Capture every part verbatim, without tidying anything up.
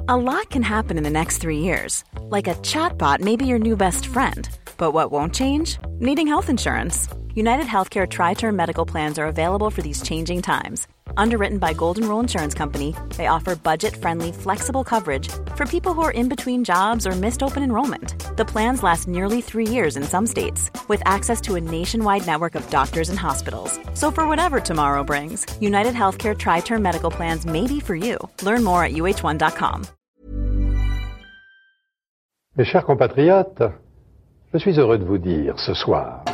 A lot can happen in the next three years. Like a chatbot may be your new best friend. But what won't change? Needing health insurance. United Healthcare Tri-Term Medical Plans are available for these changing times. Underwritten by Golden Rule Insurance Company, they offer budget-friendly, flexible coverage for people who are in between jobs or missed open enrollment. The plans last nearly three years in some states, with access to a nationwide network of doctors and hospitals. So for whatever tomorrow brings, United Healthcare Tri-Term Medical Plans may be for you. Learn more at U H one dot com. Mes chers compatriotes, je suis heureux de vous dire ce soir...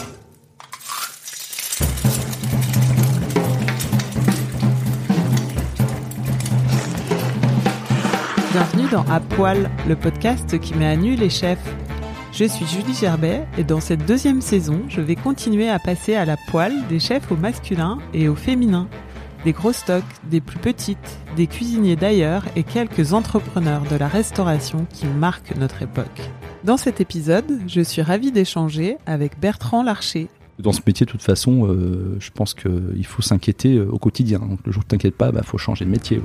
Bienvenue dans À Poil, le podcast qui met à nu les chefs. Je suis Julie Gerbet et dans cette deuxième saison, je vais continuer à passer à la poêle des chefs au masculin et au féminin, des gros stocks, des plus petites, des cuisiniers d'ailleurs et quelques entrepreneurs de la restauration qui marquent notre époque. Dans cet épisode, je suis ravie d'échanger avec Bertrand Larcher. Dans ce métier, de toute façon, euh, je pense qu'il faut s'inquiéter au quotidien. Donc, le jour où tu t'inquiètes pas, il bah, faut changer de métier.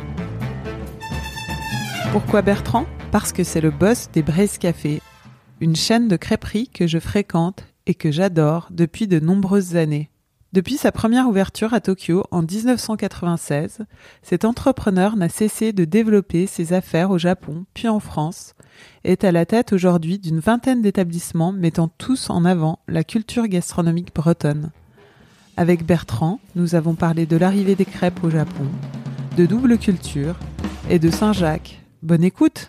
Pourquoi Bertrand ? Parce que c'est le boss des Braise Café, une chaîne de crêperies que je fréquente et que j'adore depuis de nombreuses années. Depuis sa première ouverture à Tokyo en dix-neuf cent quatre-vingt-seize, cet entrepreneur n'a cessé de développer ses affaires au Japon puis en France, et est à la tête aujourd'hui d'une vingtaine d'établissements mettant tous en avant la culture gastronomique bretonne. Avec Bertrand, nous avons parlé de l'arrivée des crêpes au Japon, de double culture et de Saint-Jacques. Bonne écoute.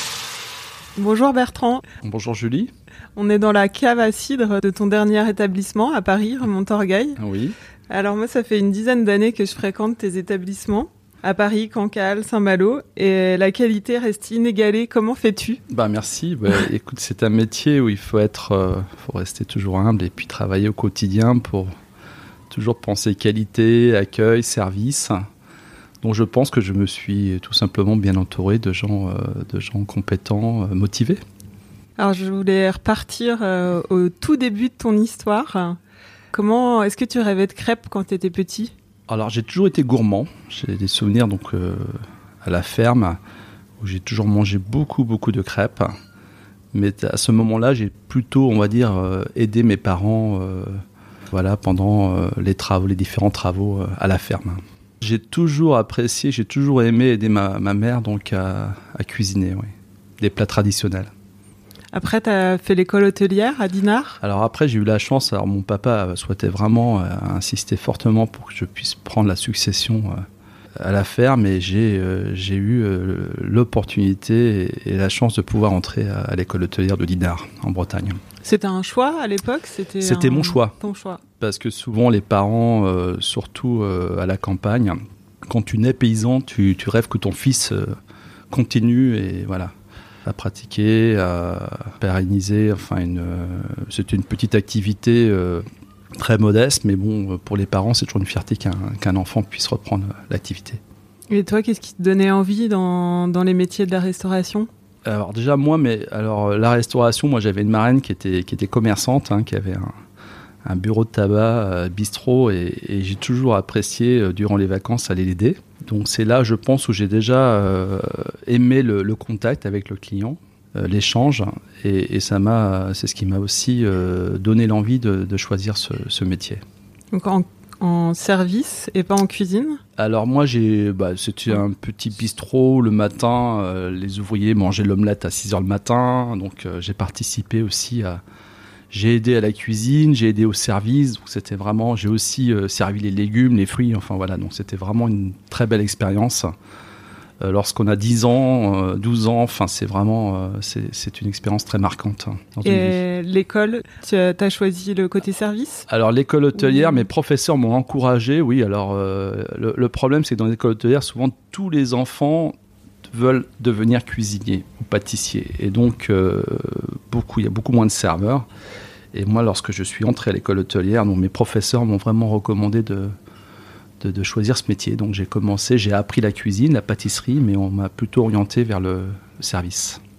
Bonjour Bertrand. Bonjour Julie. On est dans la cave à cidre de ton dernier établissement à Paris, Montorgueil. Oui. Alors moi, ça fait une dizaine d'années que je fréquente tes établissements à Paris, Cancale, Saint-Malo, et la qualité reste inégalée. Comment fais-tu ? Bah merci. Bah, écoute, c'est un métier où il faut être, euh, faut rester toujours humble et puis travailler au quotidien pour toujours penser qualité, accueil, service. Donc je pense que je me suis tout simplement bien entouré de gens, euh, de gens compétents, euh, motivés. Alors je voulais repartir euh, au tout début de ton histoire. Comment est-ce que tu rêvais de crêpes quand tu étais petit ? Alors j'ai toujours été gourmand. J'ai des souvenirs donc euh, à la ferme où j'ai toujours mangé beaucoup beaucoup de crêpes. Mais à ce moment-là, j'ai plutôt, on va dire, euh, aidé mes parents, euh, voilà, pendant euh, les travaux, les différents travaux euh, à la ferme. J'ai toujours apprécié, j'ai toujours aimé aider ma, ma mère donc à, à cuisiner, oui, des plats traditionnels. Après, tu as fait l'école hôtelière à Dinard ? Alors après, j'ai eu la chance, alors mon papa souhaitait vraiment euh, insister fortement pour que je puisse prendre la succession euh, à la ferme et j'ai, euh, j'ai eu euh, l'opportunité et, et la chance de pouvoir entrer à, à l'école hôtelière de Dinard, en Bretagne. C'était un choix à l'époque ? C'était, C'était un... mon choix. Ton choix. Parce que souvent les parents, euh, surtout euh, à la campagne, quand tu nais paysan, tu, tu rêves que ton fils euh, continue et voilà, à pratiquer, à pérenniser. Enfin, une, euh, c'était une petite activité euh, très modeste, mais bon, pour les parents, c'est toujours une fierté qu'un, qu'un enfant puisse reprendre l'activité. Et toi, qu'est-ce qui te donnait envie dans, dans les métiers de la restauration ? Alors déjà moi, mais alors la restauration, moi j'avais une marraine qui était qui était commerçante, hein, qui avait un un bureau de tabac, euh, bistrot, et, et j'ai toujours apprécié, euh, durant les vacances, aller l'aider. Donc c'est là, je pense, où j'ai déjà euh, aimé le, le contact avec le client, euh, l'échange, et, et ça m'a, c'est ce qui m'a aussi euh, donné l'envie de, de choisir ce, ce métier. Donc en, en service et pas en cuisine ? Alors moi, j'ai, bah, c'était un petit bistrot le matin, euh, les ouvriers mangeaient l'omelette à six heures le matin, donc euh, j'ai participé aussi à... J'ai aidé à la cuisine, j'ai aidé au service, donc c'était vraiment, j'ai aussi euh, servi les légumes, les fruits, enfin voilà, donc c'était vraiment une très belle expérience. Euh, lorsqu'on a dix ans, euh, douze ans, enfin c'est vraiment, euh, c'est, c'est une expérience très marquante. Hein, dans Et une vie. L'école, tu as choisi le côté service ? Alors l'école hôtelière, Ou... mes professeurs m'ont encouragé, oui, alors euh, le, le problème c'est que dans l'école hôtelière, souvent tous les enfants veulent devenir cuisiniers ou pâtissiers, et donc euh, beaucoup, il y a beaucoup moins de serveurs. Et moi, lorsque je suis entré à l'école hôtelière, donc mes professeurs m'ont vraiment recommandé de, de, de choisir ce métier. Donc j'ai commencé, j'ai appris la cuisine, la pâtisserie, mais on m'a plutôt orienté vers le, le service.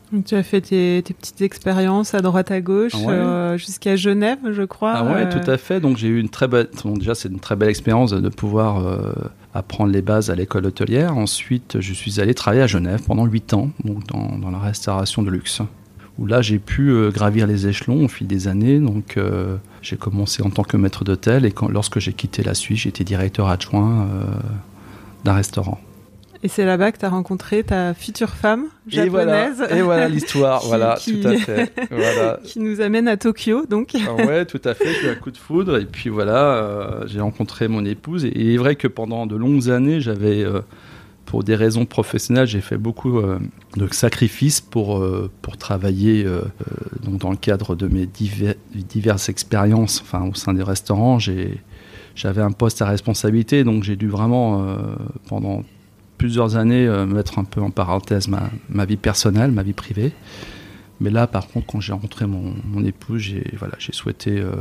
Donc, tu as fait tes, tes petites expériences à droite à gauche, ah ouais. euh, jusqu'à Genève, je crois. Ah ouais, euh... tout à fait. Donc j'ai eu une très belle. Bon, déjà, c'est une très belle expérience de pouvoir euh, apprendre les bases à l'école hôtelière. Ensuite, je suis allé travailler à Genève pendant huit ans, donc dans, dans la restauration de luxe. Où là, j'ai pu euh, gravir les échelons au fil des années. Donc, euh, j'ai commencé en tant que maître d'hôtel et quand, lorsque j'ai quitté la Suisse, j'étais directeur adjoint euh, d'un restaurant. Et c'est là-bas que tu as rencontré ta future femme japonaise. Et voilà, et voilà l'histoire, qui, voilà, qui... tout à fait. Voilà. Qui nous amène à Tokyo, donc. Ouais, tout à fait, j'ai eu un coup de foudre. Et puis voilà, euh, j'ai rencontré mon épouse. Et il est vrai que pendant de longues années, j'avais, euh, pour des raisons professionnelles, j'ai fait beaucoup euh, de sacrifices pour, euh, pour travailler euh, donc dans le cadre de mes divers, diverses expériences. Enfin, au sein des restaurants, j'ai, j'avais un poste à responsabilité, donc j'ai dû vraiment, euh, pendant plusieurs années, euh, mettre un peu en parenthèse ma, ma vie personnelle, ma vie privée. Mais là, par contre, quand j'ai rencontré mon, mon épouse, j'ai, voilà, j'ai souhaité... Euh,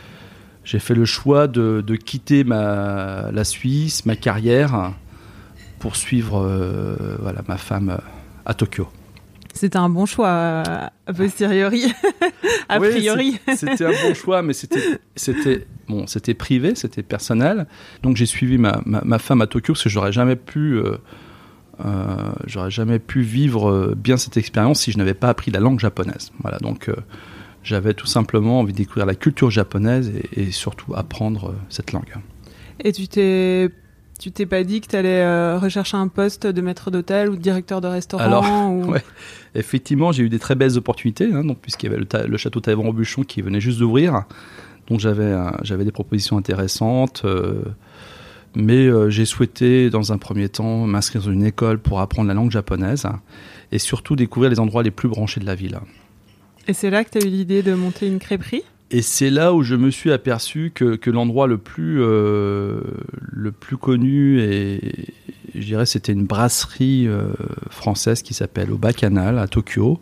j'ai fait le choix de, de quitter ma, la Suisse, ma carrière, pour suivre euh, voilà, ma femme à Tokyo. C'était un bon choix, a posteriori, a oui, priori. C'est, c'était un bon choix, mais c'était, c'était, bon, c'était privé, c'était personnel. Donc j'ai suivi ma, ma, ma femme à Tokyo parce que j'aurais jamais pu, euh, euh, j'aurais jamais pu vivre bien cette expérience si je n'avais pas appris la langue japonaise. Voilà, donc euh, j'avais tout simplement envie de découvrir la culture japonaise et, et surtout apprendre euh, cette langue. Et tu t'es Tu t'es pas dit que tu allais euh, rechercher un poste de maître d'hôtel ou de directeur de restaurant? Alors, ou... ouais. Effectivement, j'ai eu des très belles opportunités, hein, donc, puisqu'il y avait le, ta- le château Taillevent-Robuchon qui venait juste d'ouvrir. Donc j'avais, euh, j'avais des propositions intéressantes. Euh, mais euh, j'ai souhaité, dans un premier temps, m'inscrire dans une école pour apprendre la langue japonaise et surtout découvrir les endroits les plus branchés de la ville. Et c'est là que tu as eu l'idée de monter une crêperie? Et c'est là où je me suis aperçu que, que l'endroit le plus, euh, le plus connu, et je dirais c'était une brasserie euh, française qui s'appelle Au Bacchanal à Tokyo.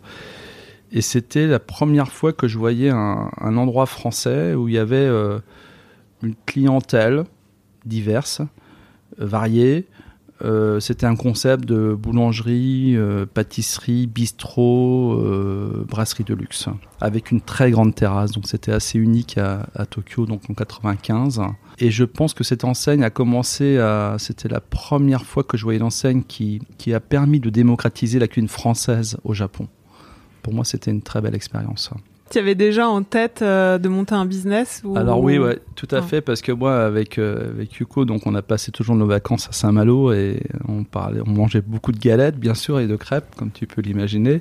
Et c'était la première fois que je voyais un, un endroit français où il y avait euh, une clientèle diverse, euh, variée. Euh, c'était un concept de boulangerie, euh, pâtisserie, bistrot, euh, brasserie de luxe, avec une très grande terrasse. Donc c'était assez unique à, à Tokyo, donc en quatre-vingt-quinze. Et je pense que cette enseigne a commencé à... C'était la première fois que je voyais l'enseigne qui, qui a permis de démocratiser la cuisine française au Japon. Pour moi, c'était une très belle expérience. Tu avais déjà en tête euh, de monter un business ou... Alors oui, ouais, tout à ah. fait, parce que moi, avec, euh, avec Yuko, donc on a passé toujours nos vacances à Saint-Malo et on, parlait, on mangeait beaucoup de galettes, bien sûr, et de crêpes, comme tu peux l'imaginer.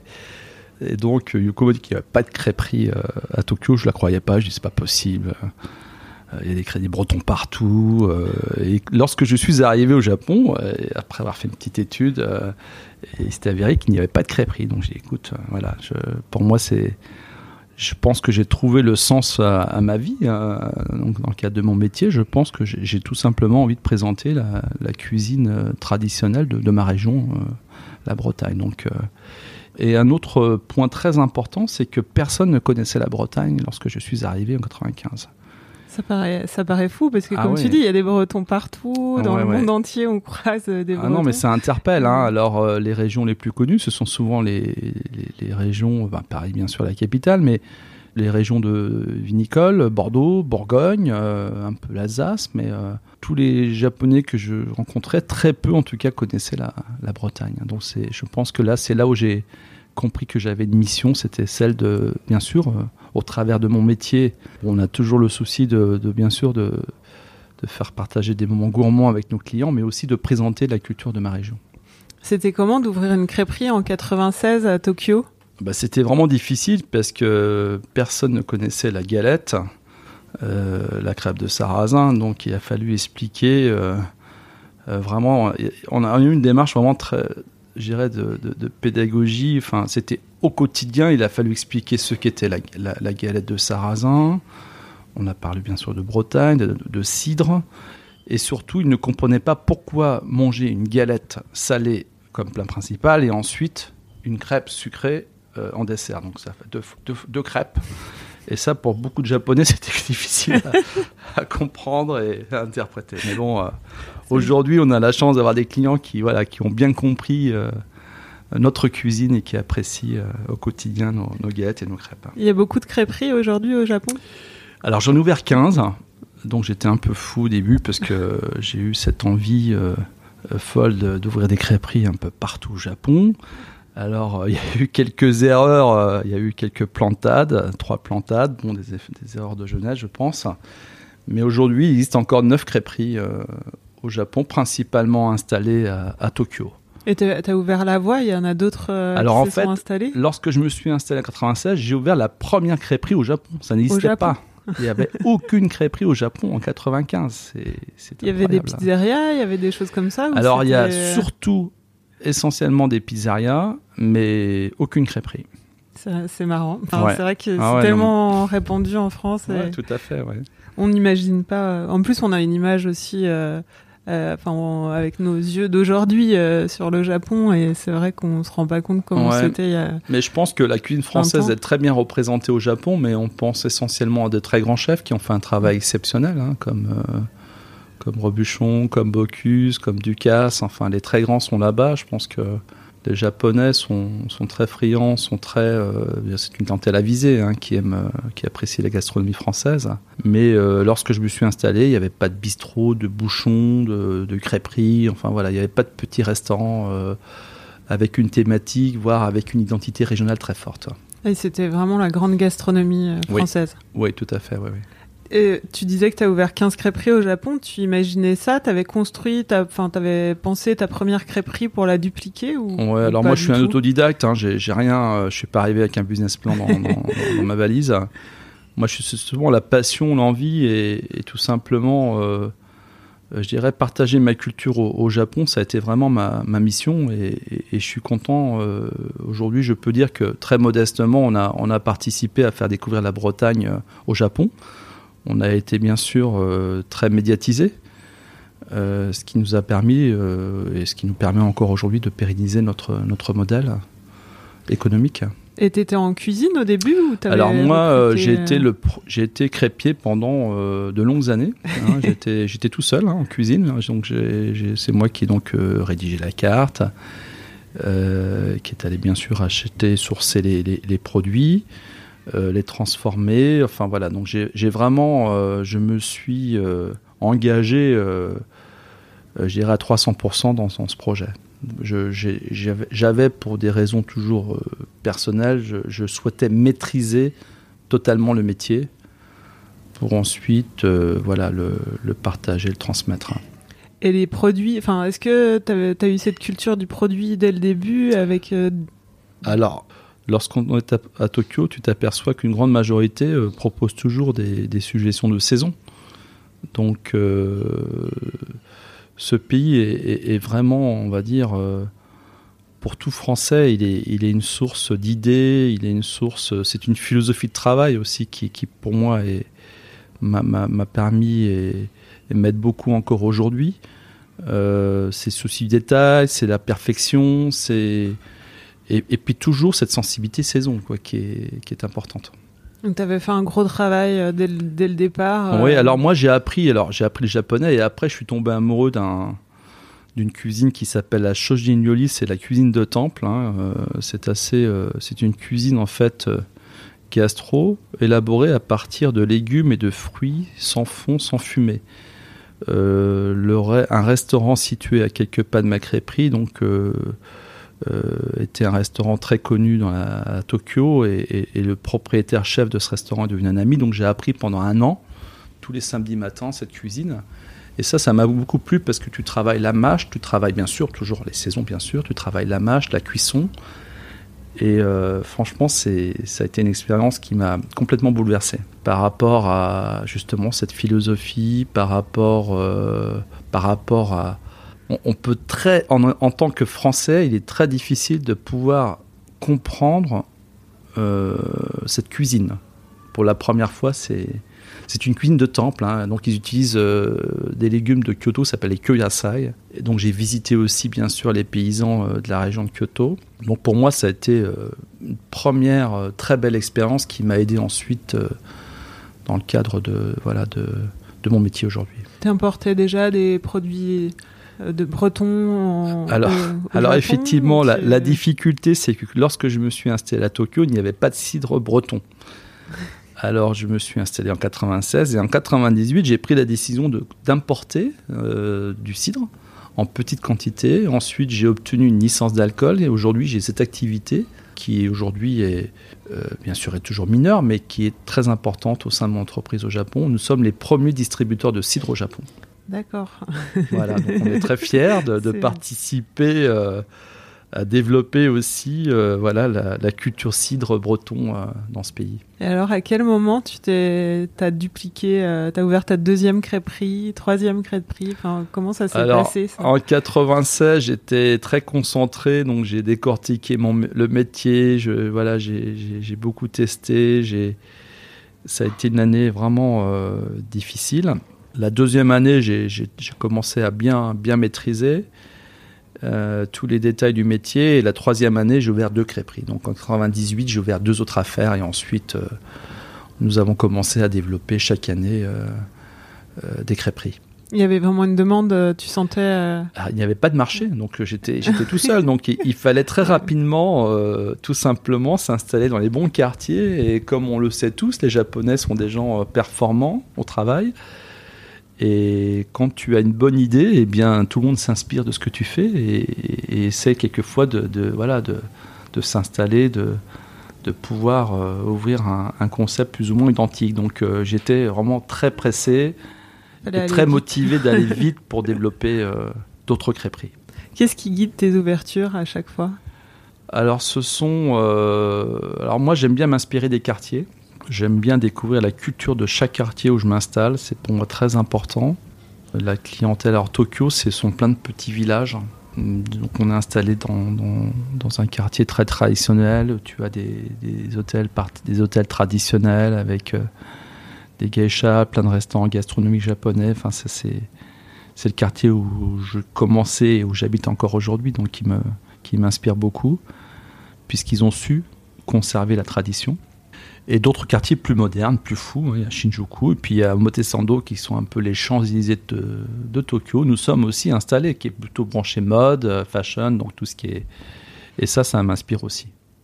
Et donc, Yuko m'a dit qu'il n'y avait pas de crêperie euh, à Tokyo. Je ne la croyais pas, je dis c'est pas possible. Il y a des crédits bretons partout. Euh, et lorsque je suis arrivé au Japon, euh, après avoir fait une petite étude, euh, il s'était avéré qu'il n'y avait pas de crêperie. Donc j'ai dit, écoute, euh, voilà, je, pour moi, c'est... Je pense que j'ai trouvé le sens à, à ma vie. Euh, donc dans le cadre de mon métier, je pense que j'ai, j'ai tout simplement envie de présenter la, la cuisine euh, traditionnelle de, de ma région, euh, la Bretagne. Donc, euh, et un autre point très important, c'est que personne ne connaissait la Bretagne lorsque je suis arrivé en quatre-vingt-quinze. Ça paraît, ça paraît fou parce que Ah comme ouais. tu dis, il y a des Bretons partout, Ah dans ouais, le ouais. monde entier, on croise des Bretons. Ah non, mais ça interpelle. Hein. Alors, euh, les régions les plus connues, ce sont souvent les, les, les régions, bah, Paris bien sûr la capitale, mais les régions de vinicoles, Bordeaux, Bourgogne, euh, un peu l'Alsace, mais euh, tous les Japonais que je rencontrais, très peu en tout cas connaissaient la, la Bretagne. Donc c'est, je pense que là, c'est là où j'ai compris que j'avais une mission, c'était celle de, bien sûr, euh, au travers de mon métier, on a toujours le souci de, de bien sûr, de, de faire partager des moments gourmands avec nos clients, mais aussi de présenter la culture de ma région. C'était comment d'ouvrir une crêperie en quatre-vingt-seize à Tokyo ? Bah, c'était vraiment difficile parce que personne ne connaissait la galette, euh, la crêpe de sarrasin, donc il a fallu expliquer euh, euh, vraiment, on a eu une démarche vraiment très, je dirais, de, de, de pédagogie, enfin, c'était au quotidien, il a fallu expliquer ce qu'était la, la, la galette de sarrasin, on a parlé bien sûr de Bretagne, de, de cidre, et surtout, il ne comprenait pas pourquoi manger une galette salée comme plat principal et ensuite une crêpe sucrée Euh, en dessert, donc ça fait deux, deux, deux crêpes. Et ça, pour beaucoup de Japonais, c'était difficile à, à comprendre et à interpréter. Mais bon, euh, aujourd'hui, on a la chance d'avoir des clients qui, voilà, qui ont bien compris euh, notre cuisine et qui apprécient euh, au quotidien nos, nos galettes et nos crêpes. Il y a beaucoup de crêperies aujourd'hui au Japon ? Alors j'en ai ouvert quinze, donc j'étais un peu fou au début parce que j'ai eu cette envie euh, folle de, d'ouvrir des crêperies un peu partout au Japon. Alors il euh, y a eu quelques erreurs, euh, il y a eu quelques plantades, trois plantades, bon, des, des erreurs de jeunesse je pense. Mais aujourd'hui il existe encore neuf crêperies euh, au Japon, principalement installées à, à Tokyo. Et tu as ouvert la voie, il y en a d'autres euh, Alors, qui en se fait, sont installés ? Lorsque je me suis installé en quatre-vingt-seize, j'ai ouvert la première crêperie au Japon. Ça n'existait pas. Il n'y avait aucune crêperie au Japon en quatre-vingt-quinze. C'est, c'est il y avait des pizzerias, il y avait des choses comme ça ? Alors, il y a surtout, essentiellement des pizzerias, mais aucune crêperie. C'est, c'est marrant. Enfin, ouais. C'est vrai que ah c'est ouais, tellement non. répandu en France. Ouais, et tout à fait, ouais. On n'imagine pas. En plus, on a une image aussi... Euh, Euh, enfin, on, avec nos yeux d'aujourd'hui euh, sur le Japon, et c'est vrai qu'on se rend pas compte comment ouais. c'était il y a... Mais je pense que la cuisine française est très bien représentée au Japon, mais on pense essentiellement à de très grands chefs qui ont fait un travail exceptionnel, hein, comme, euh, comme Robuchon, comme Bocuse, comme Ducasse. Enfin, les très grands sont là-bas. Je pense que les Japonais sont, sont très friands, sont très... Euh, c'est une clientèle avisée hein, qui, aime, euh, qui apprécie la gastronomie française. Mais euh, lorsque je me suis installé, il n'y avait pas de bistrot, de bouchon, de, de crêperie. Enfin voilà, il n'y avait pas de petits restaurants euh, avec une thématique, voire avec une identité régionale très forte. Et c'était vraiment la grande gastronomie euh, française. Oui, oui tout à fait, oui, oui. Et tu disais que tu as ouvert quinze crêperies au Japon. Tu imaginais ça ? Tu avais construit, tu avais pensé ta première crêperie pour la dupliquer ou, Ouais, ou alors pas moi je suis tout un autodidacte, hein, j'ai, j'ai rien, euh, je suis pas arrivé avec un business plan dans, dans, dans, dans ma valise. Moi je suis souvent la passion, l'envie et, et tout simplement, euh, je dirais, partager ma culture au, au Japon, ça a été vraiment ma, ma mission et, et, et je suis content. Euh, aujourd'hui je peux dire que très modestement on a, on a participé à faire découvrir la Bretagne euh, au Japon. On a été bien sûr euh, très médiatisé, euh, ce qui nous a permis euh, et ce qui nous permet encore aujourd'hui de pérenniser notre, notre modèle économique. Et tu étais en cuisine au début ou t'avais Alors moi, euh, recruté... j'ai, été le, j'ai été crêpier pendant euh, de longues années. Hein, j'étais, j'étais tout seul hein, en cuisine, donc j'ai, j'ai, c'est moi qui ai donc euh, rédigé la carte, euh, qui est allé bien sûr acheter, sourcer les, les, les produits. Euh, les transformer, enfin voilà, donc j'ai, j'ai vraiment, euh, je me suis euh, engagé, euh, euh, je dirais à trois cents pour cent dans, dans ce projet. Je, j'ai, j'avais, j'avais, pour des raisons toujours euh, personnelles, je, je souhaitais maîtriser totalement le métier pour ensuite, euh, voilà, le, le partager, le transmettre. Et les produits, enfin, est-ce que tu as eu cette culture du produit dès le début avec euh... Alors. Lorsqu'on est à, à Tokyo, tu t'aperçois qu'une grande majorité euh, propose toujours des, des suggestions de saison. Donc, euh, ce pays est, est, est vraiment, on va dire, euh, pour tout Français, il est, il est une source d'idées, il est une source, c'est une philosophie de travail aussi qui, qui pour moi, est, m'a, m'a, m'a permis et, et m'aide beaucoup encore aujourd'hui. Euh, c'est souci du détail, c'est la perfection, c'est... Et, et puis toujours cette sensibilité saison quoi, qui, est, qui est importante. Donc tu avais fait un gros travail euh, dès, le, dès le départ. Euh... Oui, alors moi j'ai appris, alors j'ai appris le japonais et après je suis tombé amoureux d'un, d'une cuisine qui s'appelle la Shojin-ryori, c'est la cuisine de temple. Hein. Euh, c'est assez, euh, c'est une cuisine en fait euh, gastro élaborée à partir de légumes et de fruits sans fond, sans fumée. Euh, le, un restaurant situé à quelques pas de ma crêperie, donc. Euh, Euh, était un restaurant très connu dans la, à Tokyo et, et, et le propriétaire chef de ce restaurant est devenu un ami, donc j'ai appris pendant un an tous les samedis matins cette cuisine et ça ça m'a beaucoup plu parce que tu travailles la mâche, tu travailles bien sûr toujours les saisons bien sûr, tu travailles la mâche, la cuisson et euh, franchement c'est, ça a été une expérience qui m'a complètement bouleversé par rapport à justement cette philosophie, par rapport, euh, par rapport à on peut très, en, en tant que Français, il est très difficile de pouvoir comprendre euh, cette cuisine. Pour la première fois, c'est, c'est une cuisine de temple. Hein, donc, ils utilisent euh, des légumes de Kyoto, ça s'appelle les kyōyasai. Et donc, j'ai visité aussi, bien sûr, les paysans euh, de la région de Kyoto. Donc, pour moi, ça a été euh, une première euh, très belle expérience qui m'a aidé ensuite euh, dans le cadre de, voilà, de, de mon métier aujourd'hui. Tu importais déjà des produits de breton en, Alors, au, au alors Japon, effectivement, la, tu... la difficulté, c'est que lorsque je me suis installé à Tokyo, il n'y avait pas de cidre breton. Alors, je me suis installé en quatre-vingt-seize et en quatre-vingt-dix-huit, j'ai pris la décision de, d'importer euh, du cidre en petite quantité. Ensuite, j'ai obtenu une licence d'alcool et aujourd'hui, j'ai cette activité qui aujourd'hui est, euh, bien sûr, est toujours mineure, mais qui est très importante au sein de mon entreprise au Japon. Nous sommes les premiers distributeurs de cidre au Japon. D'accord. Voilà, donc on est très fiers de, de participer euh, à développer aussi euh, voilà, la, la culture cidre breton euh, dans ce pays. Et alors, à quel moment tu t'es, t'as dupliqué, euh, t'as ouvert ta deuxième crêperie, troisième crêperie, enfin, comment ça s'est alors, passé ça en quatre-vingt-seize, j'étais très concentré, donc j'ai décortiqué mon, le métier, je, voilà, j'ai, j'ai, j'ai beaucoup testé, j'ai, ça a été une année vraiment euh, difficile. La deuxième année, j'ai, j'ai, j'ai commencé à bien, bien maîtriser euh, tous les détails du métier. Et la troisième année, j'ai ouvert deux crêperies. Donc en quatre-vingt-dix-huit, j'ai ouvert deux autres affaires. Et ensuite, euh, nous avons commencé à développer chaque année euh, euh, des crêperies. Il y avait vraiment une demande, tu sentais... Euh... Ah, il n'y avait pas de marché, donc j'étais, j'étais tout seul. Donc il, il fallait très rapidement, euh, tout simplement, s'installer dans les bons quartiers. Et comme on le sait tous, les Japonais sont des gens performants au travail. Et quand tu as une bonne idée, eh bien, tout le monde s'inspire de ce que tu fais et, et, et essaie quelquefois de, de, voilà, de, de s'installer, de, de pouvoir euh, ouvrir un, un concept plus ou moins identique. Donc euh, j'étais vraiment très pressé et très vite. motivé d'aller vite pour développer euh, d'autres crêperies. Qu'est-ce qui guide tes ouvertures à chaque fois ? Alors ce sont... Euh, alors moi j'aime bien m'inspirer des quartiers. J'aime bien découvrir la culture de chaque quartier où je m'installe, c'est pour moi très important. La clientèle, alors Tokyo, ce sont plein de petits villages. Donc on est installé dans, dans, dans un quartier très traditionnel. Tu as des, des, hôtels, des hôtels traditionnels avec euh, des geishas, plein de restaurants gastronomiques japonais. Enfin, ça, c'est, c'est le quartier où je commençais et où j'habite encore aujourd'hui, donc qui, me, qui m'inspire beaucoup, puisqu'ils ont su conserver la tradition. Et d'autres quartiers plus modernes, plus fous, il y a Shinjuku, et puis il y a Omotesando qui sont un peu les Champs-Élysées de, de Tokyo. Nous sommes aussi installés, qui est plutôt branché mode, fashion, donc tout ce qui est... Et ça, ça m'inspire aussi.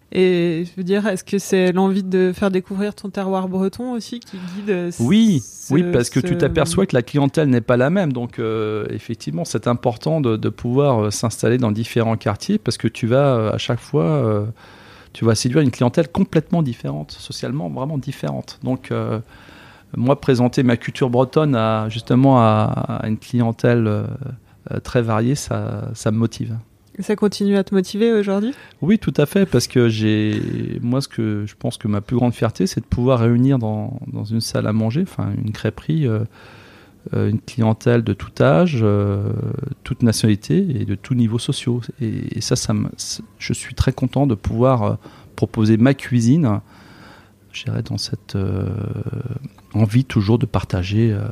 Et je veux dire, est-ce que c'est l'envie de faire découvrir ton terroir breton aussi qui guide ce, Oui, ce, oui, parce que ce... tu t'aperçois que la clientèle n'est pas la même. Donc euh, effectivement, c'est important de, de pouvoir s'installer dans différents quartiers, parce que tu vas à chaque fois... Euh, tu vas séduire une clientèle complètement différente, socialement vraiment différente. Donc, euh, moi, présenter ma culture bretonne à, justement à, à une clientèle euh, très variée, ça, ça me motive. Et ça continue à te motiver aujourd'hui ? Oui, tout à fait, parce que j'ai, moi, ce que je pense que ma plus grande fierté, c'est de pouvoir réunir dans, dans une salle à manger, enfin une crêperie, euh, une clientèle de tout âge, euh, toute nationalité et de tout niveau social. Et, et ça, ça me, je suis très content de pouvoir euh, proposer ma cuisine, je dirais, dans cette euh, envie toujours de partager euh,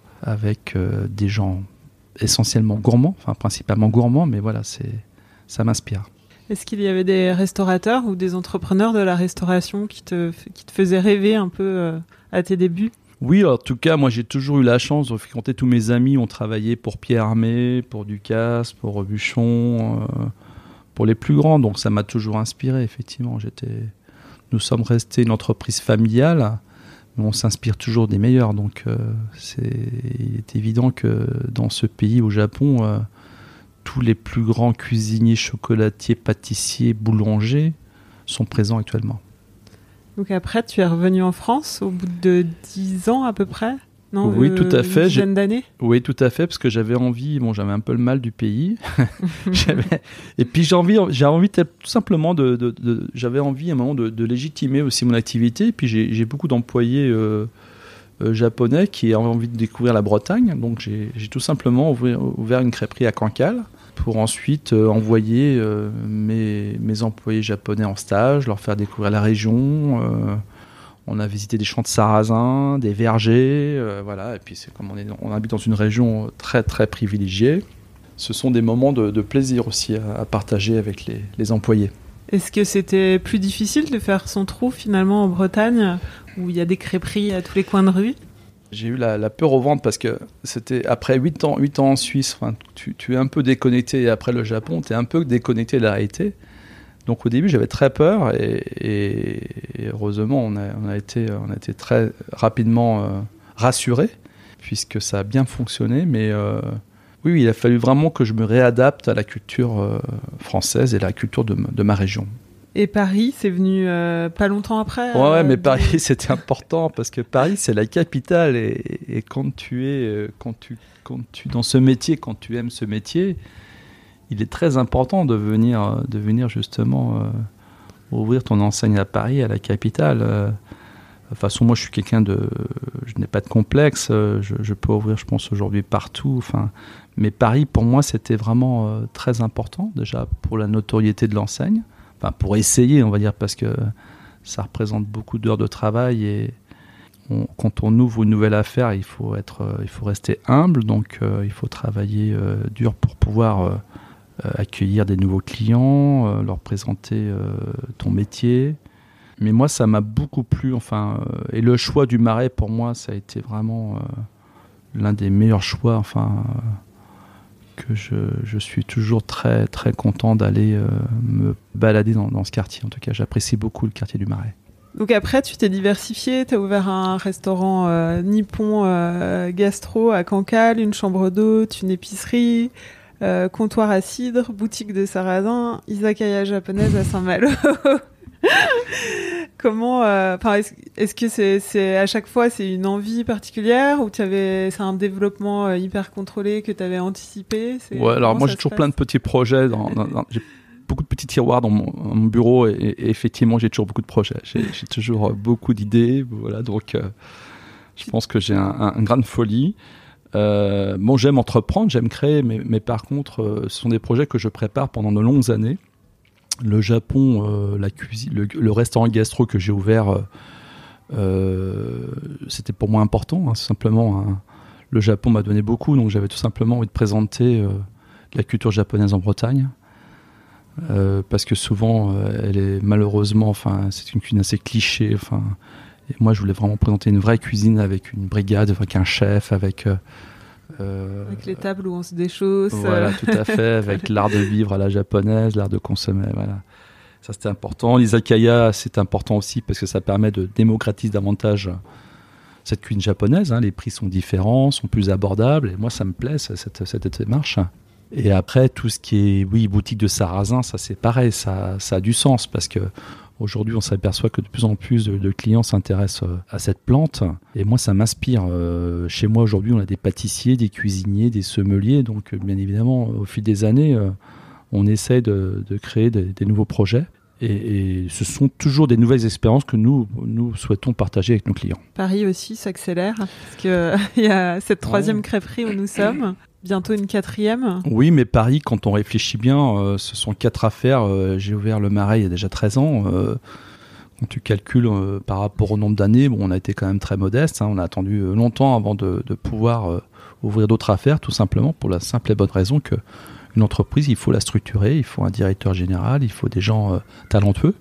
avec euh, des gens essentiellement gourmands, enfin principalement gourmands, mais voilà, c'est, ça m'inspire. Est-ce qu'il y avait des restaurateurs ou des entrepreneurs de la restauration qui te, qui te faisaient rêver un peu euh, à tes débuts ? Oui, en tout cas, moi j'ai toujours eu la chance de fréquenter tous mes amis ont travaillé pour Pierre Hermé, pour Ducasse, pour Robuchon, euh, pour les plus grands, donc ça m'a toujours inspiré, effectivement. J'étais... Nous sommes restés une entreprise familiale, mais on s'inspire toujours des meilleurs, donc euh, c'est... il est évident que dans ce pays, au Japon, euh, tous les plus grands cuisiniers, chocolatiers, pâtissiers, boulangers sont présents actuellement. Donc après, tu es revenu en France au bout de dix ans à peu près ? Non, oui, euh, tout à fait. Une dizaine d'années ? Oui, tout à fait, parce que j'avais envie, bon, j'avais un peu le mal du pays. j'avais... Et puis j'ai envie, j'ai envie tout simplement de, de, de j'avais envie à un moment de, de légitimer aussi mon activité. Et puis j'ai, j'ai beaucoup d'employés euh, euh, japonais qui avaient envie de découvrir la Bretagne. Donc j'ai, j'ai tout simplement ouvert, ouvert une crêperie à Cancale pour ensuite euh, envoyer euh, mes, mes employés japonais en stage, leur faire découvrir la région. Euh, on a visité des champs de sarrasin, des vergers, euh, voilà. Et puis c'est comme on, est, on habite dans une région très très privilégiée. Ce sont des moments de, de plaisir aussi à, à partager avec les, les employés. Est-ce que c'était plus difficile de faire son trou finalement en Bretagne, où il y a des crêperies à tous les coins de rue ? J'ai eu la, la peur au ventre parce que c'était après huit ans, huit ans en Suisse, enfin, tu, tu es un peu déconnecté, et après le Japon, tu es un peu déconnecté de la réalité. Donc au début, j'avais très peur et, et, et heureusement, on a, on, a été, on a été très rapidement euh, rassurés puisque ça a bien fonctionné. Mais euh, oui, oui, il a fallu vraiment que je me réadapte à la culture euh, française et la culture de, de ma région. Et Paris, c'est venu euh, pas longtemps après. Ouais, euh, ouais mais de... Paris, c'était important parce que Paris, c'est la capitale et, et quand tu es, quand tu, quand tu dans ce métier, quand tu aimes ce métier, il est très important de venir, de venir justement euh, ouvrir ton enseigne à Paris, à la capitale. Euh, de toute façon, moi, je suis quelqu'un de, je n'ai pas de complexe. Euh, je, je peux ouvrir, je pense, aujourd'hui partout. Enfin, mais Paris, pour moi, c'était vraiment euh, très important déjà pour la notoriété de l'enseigne. Enfin, pour essayer, on va dire, parce que ça représente beaucoup d'heures de travail et on, quand on ouvre une nouvelle affaire, il faut, être, euh, il faut rester humble, donc euh, il faut travailler euh, dur pour pouvoir euh, euh, accueillir des nouveaux clients, euh, leur présenter euh, ton métier. Mais moi, ça m'a beaucoup plu, enfin, euh, et le choix du Marais, pour moi, ça a été vraiment euh, l'un des meilleurs choix, enfin... Euh, que je, je suis toujours très, très content d'aller euh, me balader dans, dans ce quartier. En tout cas, j'apprécie beaucoup le quartier du Marais. Donc après, tu t'es diversifié, tu as ouvert un restaurant euh, nippon euh, gastro à Cancale, une chambre d'hôte, une épicerie, euh, comptoir à cidre, boutique de sarrasin, izakaya japonaise à Saint-Malo. Comment, euh, est-ce, est-ce que c'est, c'est à chaque fois c'est une envie particulière ou t'avais, c'est un développement euh, hyper contrôlé que tu avais anticipé? C'est, ouais, alors moi j'ai toujours plein de petits projets, dans, dans, dans, j'ai beaucoup de petits tiroirs dans mon, dans mon bureau et, et effectivement j'ai toujours beaucoup de projets, j'ai, j'ai toujours euh, beaucoup d'idées, voilà, donc euh, je pense que j'ai un, un, une grande folie. Euh, bon, j'aime entreprendre, j'aime créer, mais, mais par contre euh, ce sont des projets que je prépare pendant de longues années. Le Japon, euh, la cuisine, le, le restaurant gastro que j'ai ouvert, euh, c'était pour moi important. Hein, simplement, hein, le Japon m'a donné beaucoup, donc j'avais tout simplement envie de présenter euh, la culture japonaise en Bretagne, euh, parce que souvent, euh, elle est malheureusement, enfin, c'est une cuisine assez cliché. Enfin, et moi, je voulais vraiment présenter une vraie cuisine avec une brigade, avec un chef, avec euh, Euh, avec les tables où on se déchausse. Voilà, tout à fait, avec l'art de vivre à la japonaise, l'art de consommer, voilà. Ça, c'était important. L'izakaya, c'est important aussi parce que ça permet de démocratiser davantage cette cuisine japonaise. Hein. Les prix sont différents, sont plus abordables. Et moi, ça me plaît, cette, cette, cette démarche. Et après, tout ce qui est, oui, boutique de sarrasin, ça, c'est pareil. Ça, ça a du sens parce que aujourd'hui, on s'aperçoit que de plus en plus de, de clients s'intéressent à cette plante. Et moi, ça m'inspire. Euh, chez moi, aujourd'hui, on a des pâtissiers, des cuisiniers, des sommeliers. Donc, bien évidemment, au fil des années, euh, on essaie de, de créer des, des nouveaux projets. Et, et ce sont toujours des nouvelles expériences que nous, nous souhaitons partager avec nos clients. Paris aussi s'accélère, parce qu'il y a cette troisième ouais. crêperie où nous sommes. Bientôt une quatrième. Oui, mais Paris, quand on réfléchit bien, euh, ce sont quatre affaires. Euh, j'ai ouvert le Marais il y a déjà treize ans. Euh, quand tu calcules euh, par rapport au nombre d'années, bon, on a été quand même très modeste. Hein, on a attendu longtemps avant de, de pouvoir euh, ouvrir d'autres affaires, tout simplement pour la simple et bonne raison que une entreprise, il faut la structurer, il faut un directeur général, il faut des gens euh, talentueux.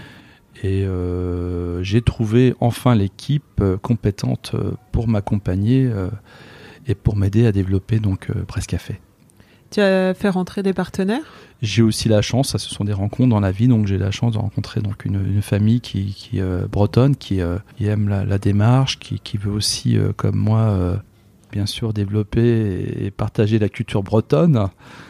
Et euh, j'ai trouvé enfin l'équipe euh, compétente euh, pour m'accompagner euh, et pour m'aider à développer donc euh, Brest-Café. Tu as fait rentrer des partenaires ? J'ai aussi la chance, ça ce sont des rencontres dans la vie, donc j'ai la chance de rencontrer donc une, une famille qui, qui euh, bretonne, qui, euh, qui aime la, la démarche, qui, qui veut aussi, euh, comme moi, euh, bien sûr développer et partager la culture bretonne.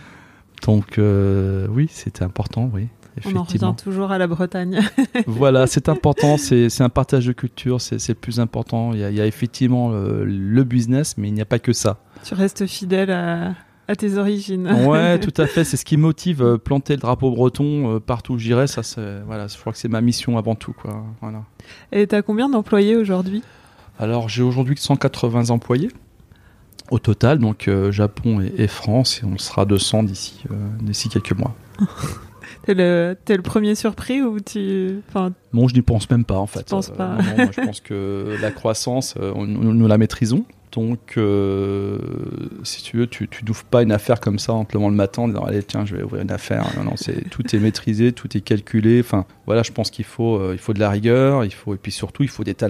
Donc euh, oui, c'était important, oui. On en revient toujours à la Bretagne. Voilà, c'est important, c'est, c'est un partage de culture, c'est, c'est le plus important. Il y a, il y a effectivement le, le business, mais il n'y a pas que ça. Tu restes fidèle à, à tes origines. Ouais, tout à fait, c'est ce qui motive, euh, planter le drapeau breton euh, partout où j'irai, ça, c'est, voilà, je crois que c'est ma mission avant tout, quoi. Voilà. Et tu as combien d'employés aujourd'hui ? Alors, j'ai aujourd'hui cent quatre-vingts employés au total, donc euh, Japon et, et France, et on sera deux cents d'ici, euh, d'ici quelques mois. T'es le, t'es le premier surpris ou tu... Enfin, bon, je n'y pense même pas en fait. Tu penses pas. Euh, non, moi, je pense que la croissance, euh, nous, nous la maîtrisons. Donc, euh, si tu veux, tu, tu n'ouvres pas une affaire comme ça en te levant le matin en disant allez tiens, je vais ouvrir une affaire. Non, non, c'est tout est maîtrisé, tout est calculé. Enfin, voilà, je pense qu'il faut, euh, il faut de la rigueur, il faut et puis surtout il faut des talents.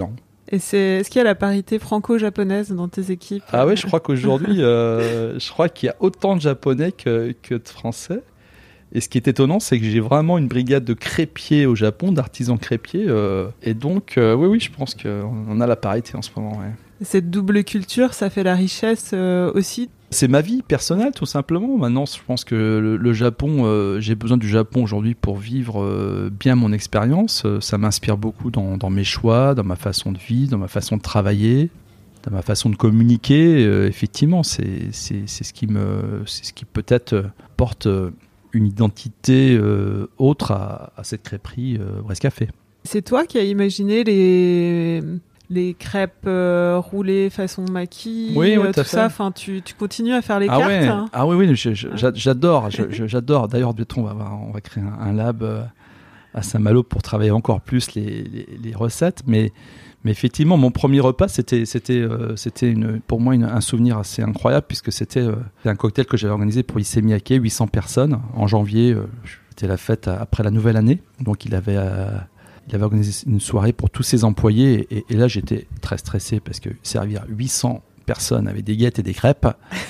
Et c'est, est-ce qu'il y a la parité franco-japonaise dans tes équipes? Ah ouais, je crois qu'aujourd'hui, euh, je crois qu'il y a autant de Japonais que, que de Français. Et ce qui est étonnant, c'est que j'ai vraiment une brigade de crépiers au Japon, d'artisans crépiers. Euh, et donc, euh, oui, oui, je pense qu'on a la parité en ce moment. Ouais. Cette double culture, ça fait la richesse euh, aussi. C'est ma vie personnelle, tout simplement. Maintenant, je pense que le, le Japon, euh, j'ai besoin du Japon aujourd'hui pour vivre euh, bien mon expérience. Euh, ça m'inspire beaucoup dans, dans mes choix, dans ma façon de vivre, dans ma façon de travailler, dans ma façon de communiquer. Euh, effectivement, c'est, c'est, c'est ce qui me, c'est ce qui peut-être euh, porte euh, une identité euh, autre à, à cette crêperie euh, Brescafé. C'est toi qui as imaginé les les crêpes euh, roulées façon maquis, oui, oui, euh, tout ça. Enfin, tu, tu continues à faire les ah cartes. Ouais. Hein. Ah oui, oui, je, je, j'adore, je, je, j'adore. D'ailleurs, bientôt on va avoir, on va créer un, un lab euh, à Saint-Malo pour travailler encore plus les, les, les recettes. Mais, mais effectivement, mon premier repas, c'était, c'était, euh, c'était une, pour moi une, un souvenir assez incroyable puisque c'était euh, un cocktail que j'avais organisé pour Issey Miyake, huit cents personnes en janvier. Euh, c'était la fête après la nouvelle année, donc il avait. Euh, Il avait organisé une soirée pour tous ses employés et, et là j'étais très stressé parce que servir huit cents personnes avec des guettes et des crêpes,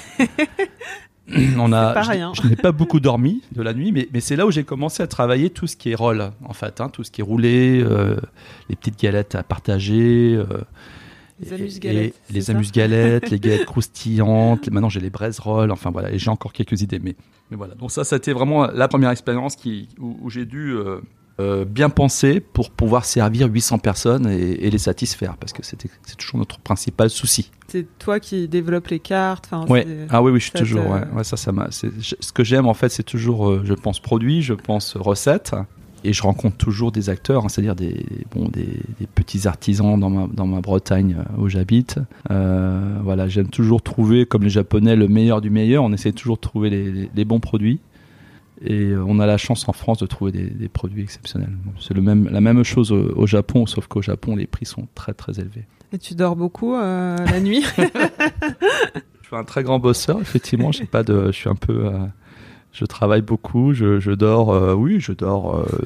on a, je, je n'ai pas beaucoup dormi de la nuit, mais, mais c'est là où j'ai commencé à travailler tout ce qui est roll en fait, hein, tout ce qui est roulé, euh, les petites galettes à partager, euh, les amuse-galettes, et, et les amuse-galettes, les galettes croustillantes. Maintenant j'ai les braise rolls, enfin voilà, et j'ai encore quelques idées, mais, mais voilà. Donc ça, ça a été vraiment la première expérience qui, où, où j'ai dû euh, Euh, bien pensé pour pouvoir servir huit cents personnes et, et les satisfaire parce que c'était, c'est toujours notre principal souci. C'est toi qui développes les cartes. Ouais. C'est... Ah oui, oui, je suis ça toujours. te... Ouais, ouais, ça, ça m'a. C'est, je, ce que j'aime en fait, c'est toujours, euh, je pense produit, je pense recette, et je rencontre toujours des acteurs, hein, c'est-à-dire des, bon, des, des petits artisans dans ma dans ma Bretagne euh, où j'habite. Euh, voilà, j'aime toujours trouver, comme les Japonais, le meilleur du meilleur. On essaie toujours de trouver les, les, les bons produits. Et on a la chance en France de trouver des, des produits exceptionnels. C'est le même, la même chose au, au Japon, sauf qu'au Japon, les prix sont très très élevés. Et tu dors beaucoup euh, la nuit? Je suis un très grand bosseur, effectivement. J'ai pas de, je suis un peu, euh, je travaille beaucoup. Je, je dors, euh, oui, je dors, euh,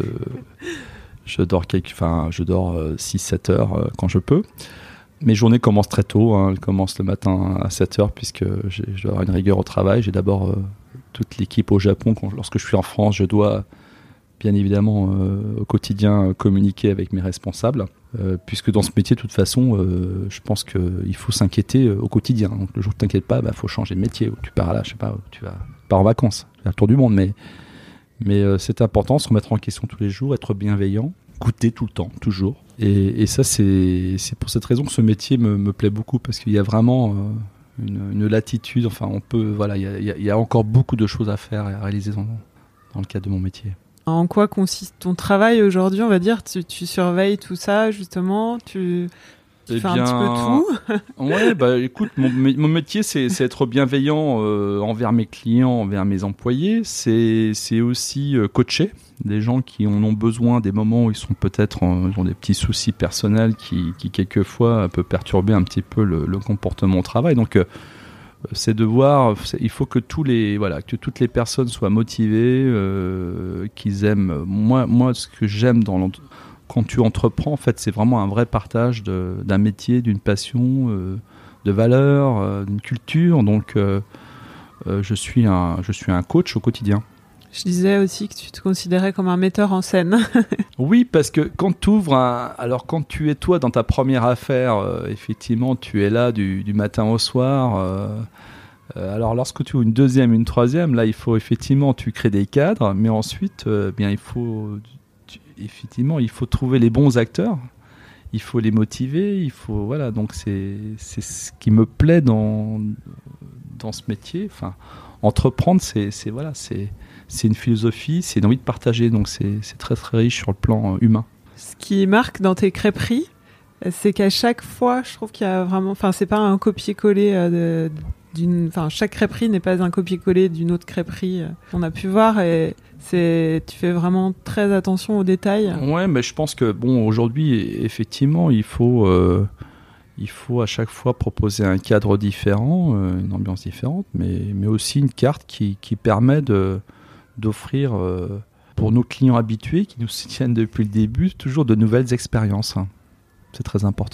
je dors quelques, enfin, je dors euh, six sept heures euh, quand je peux. Mes journées commencent très tôt. Hein. Elles commencent le matin à sept heures puisque j'ai, je dois avoir une rigueur au travail. J'ai d'abord euh, toute l'équipe au Japon. Quand, lorsque je suis en France, je dois bien évidemment euh, au quotidien euh, communiquer avec mes responsables. Euh, puisque dans ce métier, de toute façon, euh, je pense qu'il faut s'inquiéter euh, au quotidien. Donc le jour où tu t'inquiètes pas, bah, faut changer de métier. Ou tu pars là, je sais pas, ou tu vas pars en vacances, tu vas le tour du monde. Mais, mais euh, c'est important, se remettre en question tous les jours, être bienveillant, goûter tout le temps, toujours. Et, et ça, c'est, c'est pour cette raison que ce métier me, me plaît beaucoup, parce qu'il y a vraiment euh, une, une latitude. Enfin, on peut, voilà, il y a, il y a, il y a encore beaucoup de choses à faire et à réaliser dans, dans le cadre de mon métier. En quoi consiste ton travail aujourd'hui, on va dire? Tu, tu surveilles tout ça, justement? Tu, tu eh fais bien, un petit peu tout? Ouais, bah écoute, mon, mon métier, c'est, c'est être bienveillant euh, envers mes clients, envers mes employés. C'est, c'est aussi euh, coacher des gens qui en ont besoin, des moments où ils sont peut-être en, ils ont des petits soucis personnels qui, qui quelquefois peuvent perturber un petit peu le, le comportement au travail. Donc euh, c'est de voir, c'est, il faut que tous les, voilà, que toutes les personnes soient motivées, euh, qu'ils aiment. Moi, moi, ce que j'aime dans l'ent- quand tu entreprends, en fait, c'est vraiment un vrai partage de, d'un métier, d'une passion, euh, de valeurs, euh, d'une culture. Donc, euh, euh, je suis un, je suis un coach au quotidien. Je disais aussi que tu te considérais comme un metteur en scène. Oui, parce que quand tu ouvres un... Alors, quand tu es toi dans ta première affaire, euh, effectivement, tu es là du, du matin au soir. Euh, euh, alors, lorsque tu ouvres une deuxième, une troisième, là, il faut effectivement, tu crées des cadres, mais ensuite, euh, bien, il faut... Tu, effectivement, il faut trouver les bons acteurs. Il faut les motiver. Il faut... Voilà, donc c'est, c'est ce qui me plaît dans, dans ce métier. Enfin, entreprendre, c'est, c'est, voilà, c'est... C'est une philosophie, c'est une envie de partager, donc c'est, c'est très très riche sur le plan humain. Ce qui marque dans tes crêperies, c'est qu'à chaque fois, je trouve qu'il y a vraiment, enfin, c'est pas un copier-coller euh, de, d'une, enfin, chaque crêperie n'est pas un copier-coller d'une autre crêperie. On a pu voir et c'est, tu fais vraiment très attention aux détails. Ouais, mais je pense que bon, aujourd'hui, effectivement, il faut, euh, il faut à chaque fois proposer un cadre différent, euh, une ambiance différente, mais mais aussi une carte qui qui permet de d'offrir euh, pour nos clients habitués qui nous soutiennent depuis le début toujours de nouvelles expériences. C'est très important.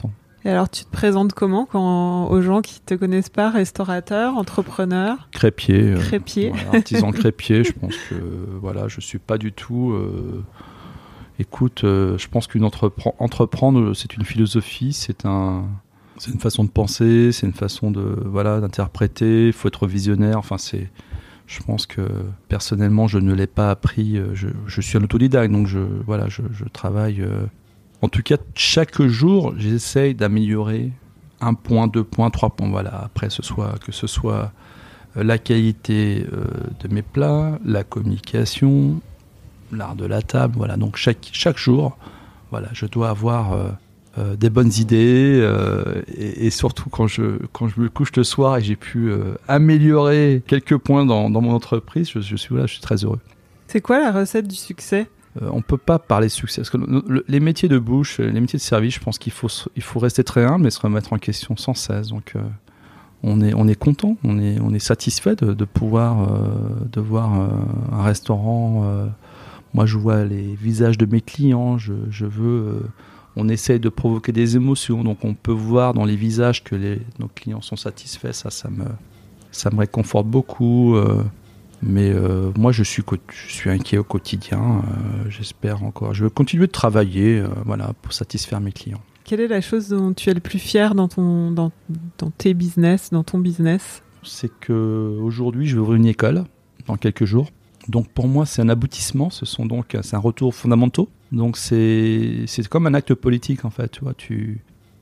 Et alors, tu te présentes comment quand, aux gens qui te connaissent pas, restaurateur, entrepreneur, crêpier, euh, crêpier, voilà, artisan crêpier. Je pense que voilà, je suis pas du tout. Euh, écoute, euh, je pense qu'une entrepre- entreprendre, c'est une philosophie, c'est un, c'est une façon de penser, c'est une façon de voilà d'interpréter. Il faut être visionnaire. Enfin, c'est. Je pense que personnellement, je ne l'ai pas appris. Je, je suis un autodidacte, donc je voilà, je, je travaille. Euh, En tout cas, chaque jour, j'essaye d'améliorer un point, deux points, trois points. Voilà. Après, ce soit, que ce soit la qualité euh, de mes plats, la communication, l'art de la table. Voilà. Donc, chaque, chaque jour, voilà, je dois avoir euh, euh, des bonnes idées. Euh, et, et surtout, quand je, quand je me couche le soir et j'ai pu euh, améliorer quelques points dans, dans mon entreprise, je, je, suis, voilà, je suis très heureux. C'est quoi la recette du succès ? Euh, on ne peut pas parler de succès. Parce que le, le, les métiers de bouche, les métiers de service, je pense qu'il faut, il faut rester très humble et se remettre en question sans cesse. Donc, euh, on est, on est content, on est, on est satisfait de, de pouvoir euh, de voir euh, un restaurant. Euh, moi, je vois les visages de mes clients. Je, je veux. Euh, on essaye de provoquer des émotions. Donc, on peut voir dans les visages que les, nos clients sont satisfaits. Ça, ça me, ça me réconforte beaucoup. Euh, Mais euh, moi, je suis, je suis inquiet au quotidien. Euh, j'espère encore. Je veux continuer de travailler euh, voilà, pour satisfaire mes clients. Quelle est la chose dont tu es le plus fier dans, ton, dans, dans tes business, dans ton business ? C'est qu'aujourd'hui, je vais ouvrir une école dans quelques jours. Donc pour moi, c'est un aboutissement. Ce sont donc, c'est un retour fondamentaux. Donc c'est, c'est comme un acte politique en fait. Tu vois, tu...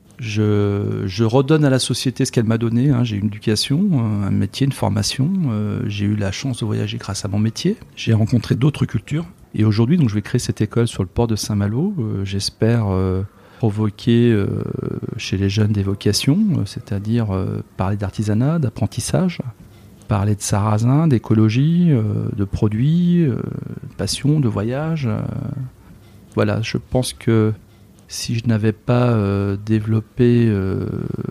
Je, je redonne à la société ce qu'elle m'a donné. Hein. J'ai une éducation, un métier, une formation. Euh, j'ai eu la chance de voyager grâce à mon métier. J'ai rencontré d'autres cultures. Et aujourd'hui, donc, je vais créer cette école sur le port de Saint-Malo. Euh, j'espère euh, provoquer euh, chez les jeunes des vocations, euh, c'est-à-dire euh, parler d'artisanat, d'apprentissage, parler de sarrasin, d'écologie, euh, de produits, euh, de passion, de voyage. Euh, voilà, je pense que si je n'avais pas euh, développé euh,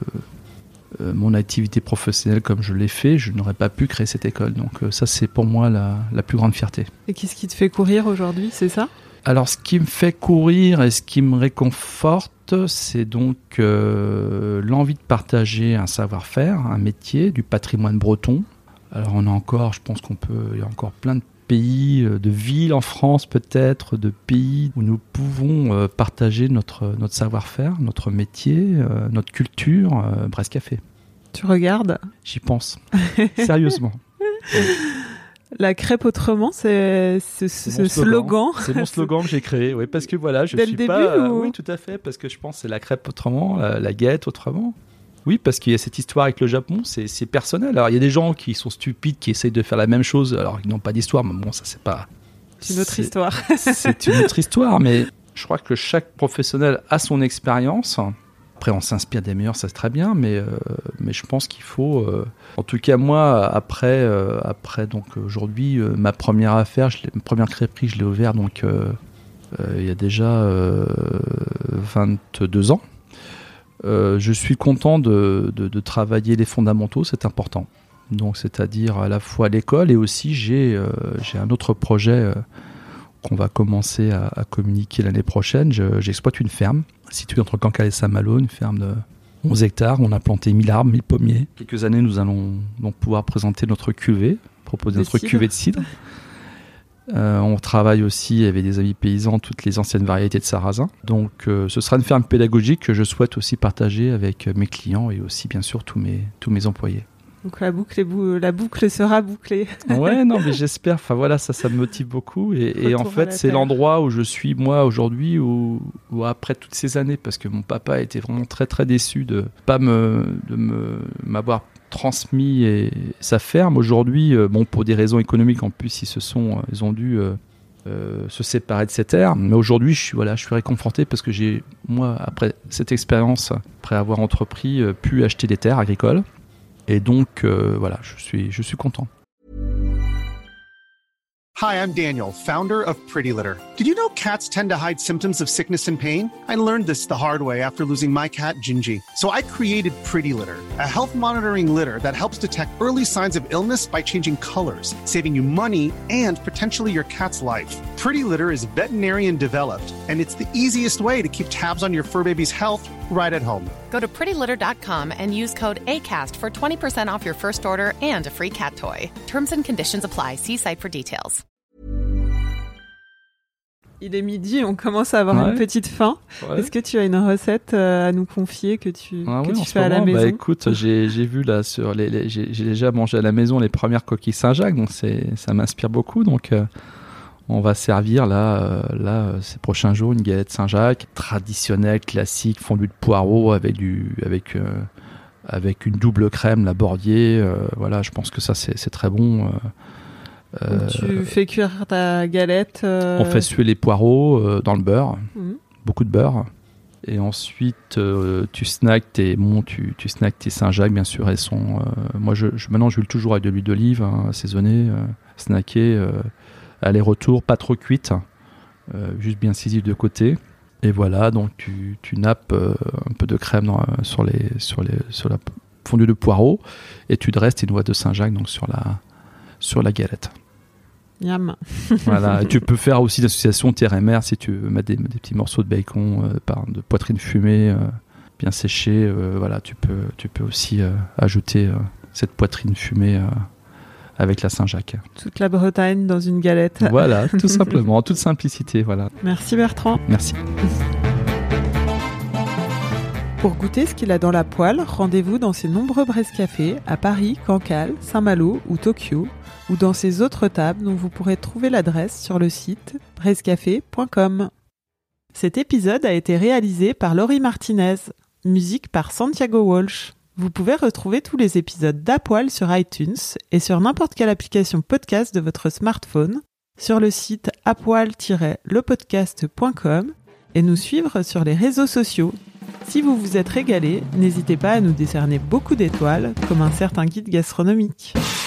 euh, mon activité professionnelle comme je l'ai fait, je n'aurais pas pu créer cette école. Donc euh, ça, c'est pour moi la, la plus grande fierté. Et qu'est-ce qui te fait courir aujourd'hui, c'est ça ? Alors, ce qui me fait courir et ce qui me réconforte, c'est donc euh, l'envie de partager un savoir-faire, un métier, du patrimoine breton. Alors, on a encore, je pense qu'on peut, il y a encore plein de pays, de villes en France peut-être, de pays où nous pouvons euh, partager notre, notre savoir-faire, notre métier, euh, notre culture, euh, Brest Café. Tu regardes ? J'y pense, sérieusement. La crêpe autrement, c'est, c'est, c'est ce slogan. slogan. C'est mon slogan que j'ai créé, oui, parce que voilà, je Dès suis le pas... début, ou... Oui, tout à fait, parce que je pense que c'est la crêpe autrement, la, la guette autrement. Oui, parce qu'il y a cette histoire avec le Japon, c'est, c'est personnel. Alors, il y a des gens qui sont stupides, qui essayent de faire la même chose, alors ils n'ont pas d'histoire, mais bon, ça, c'est pas... C'est une autre c'est, histoire. C'est une autre histoire, mais je crois que chaque professionnel a son expérience. Après, on s'inspire des meilleurs, ça c'est très bien, mais, euh, mais je pense qu'il faut... Euh, en tout cas, moi, après, euh, après donc, aujourd'hui, euh, ma première affaire, je l'ai, ma première crêperie, je l'ai ouverte donc, euh, euh, il y a déjà euh, vingt-deux ans. Euh, je suis content de, de, de travailler les fondamentaux, c'est important. Donc, c'est-à-dire à la fois l'école et aussi j'ai, euh, j'ai un autre projet euh, qu'on va commencer à, à communiquer l'année prochaine. Je, j'exploite une ferme située entre Cancale et Saint-Malo, une ferme de onze hectares. On a planté mille arbres, mille pommiers. Quelques années, nous allons donc pouvoir présenter notre cuvée, proposer notre cidre. cuvée de cidre. Euh, on travaille aussi avec des amis paysans toutes les anciennes variétés de sarrasin. Donc euh, ce sera une ferme pédagogique que je souhaite aussi partager avec mes clients et aussi bien sûr tous mes, tous mes employés. Donc la boucle, est bou- la boucle sera bouclée. Ouais, non, mais j'espère. Enfin voilà, ça, ça me motive beaucoup. Et, et en fait, c'est terre. L'endroit où je suis moi aujourd'hui, où, où après toutes ces années, parce que mon papa était vraiment très très déçu de pas me, de me m'avoir transmis et sa ferme. Aujourd'hui, euh, bon, pour des raisons économiques en plus, ils se sont, ils ont dû euh, euh, se séparer de cette terre. Mais aujourd'hui, je suis voilà, je suis réconforté parce que j'ai moi après cette expérience, après avoir entrepris, euh, pu acheter des terres agricoles. Et donc, euh, voilà, je suis, je suis content. Hi, I'm Daniel, founder of Pretty Litter. Did you know cats tend to hide symptoms of sickness and pain? I learned this the hard way after losing my cat, Gingy. So I created Pretty Litter, a health monitoring litter that helps detect early signs of illness by changing colors, saving you money and potentially your cat's life. Pretty Litter is veterinarian developed, and it's the easiest way to keep tabs on your fur baby's health right at home. Go to pretty litter dot com and use code ACAST for twenty percent off your first order and a free cat toy. Terms and conditions apply. See site for details. Il est midi, on commence à avoir ouais. une petite faim. Ouais. Est-ce que tu as une recette à nous confier que tu, ah que oui, tu en fais ce à la moment, maison? Bah écoute, j'ai, j'ai vu là sur les, les j'ai, j'ai déjà mangé à la maison les premières coquilles Saint-Jacques, donc c'est, ça m'inspire beaucoup. Donc euh, on va servir là, euh, là ces prochains jours une galette Saint-Jacques traditionnelle, classique, fondue de poireaux avec du, avec euh, avec une double crème, la Bordier. Euh, voilà, je pense que ça c'est, c'est très bon. Euh, Donc tu euh, fais cuire ta galette euh... On fait suer les poireaux euh, dans le beurre, mmh. beaucoup de beurre. Et ensuite, euh, tu snacks tes, bon, tu, tu snacks tes Saint-Jacques, bien sûr. Elles sont, euh, moi, je, je, maintenant, je huile toujours avec de l'huile d'olive, hein, assaisonnée, euh, snackée, euh, aller-retour, pas trop cuite, euh, juste bien incisive de côté. Et voilà, donc tu, tu nappes euh, un peu de crème dans, sur, les, sur, les, sur la fondue de poireaux et tu dresses tes noix de Saint-Jacques donc, sur, la, sur la galette. Yum. Voilà, et tu peux faire aussi l'association terre et mer si tu veux mettre des, des petits morceaux de bacon, euh, par, de poitrine fumée, euh, bien séchée. Euh, voilà, tu peux, tu peux aussi euh, ajouter euh, cette poitrine fumée euh, avec la Saint-Jacques. Toute la Bretagne dans une galette. Voilà, tout simplement, en toute simplicité. Voilà. Merci Bertrand. Merci. Pour goûter ce qu'il a dans la poêle, rendez-vous dans ses nombreux Brescafés à Paris, Cancale, Saint-Malo ou Tokyo, ou dans ses autres tables dont vous pourrez trouver l'adresse sur le site brescafé point com. Cet épisode a été réalisé par Laurie Martinez, musique par Santiago Walsh. Vous pouvez retrouver tous les épisodes d'À Poil sur iTunes et sur n'importe quelle application podcast de votre smartphone, sur le site à poil tiret le podcast point com et nous suivre sur les réseaux sociaux. Si vous vous êtes régalé, n'hésitez pas à nous décerner beaucoup d'étoiles, comme un certain guide gastronomique.